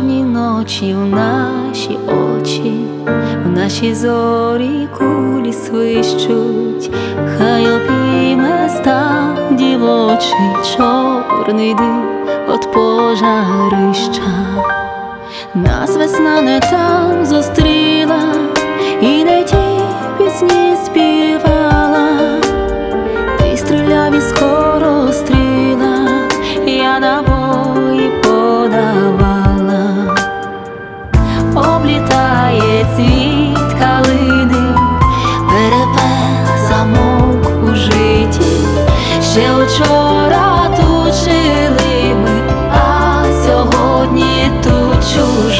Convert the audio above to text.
чорні ночі, в наші очі, в наші зорі кулі свищуть, хай обійме стан дівочий, чорний дим от пожарища. Нас весна не там зустріла, і не ті пісні співала. Ти стріляв із скоростріла, я набої подавала. Облітає цвіт калини, перепел замовк у житті. Ще учора тут жили ми, а сьогодні тут чужі.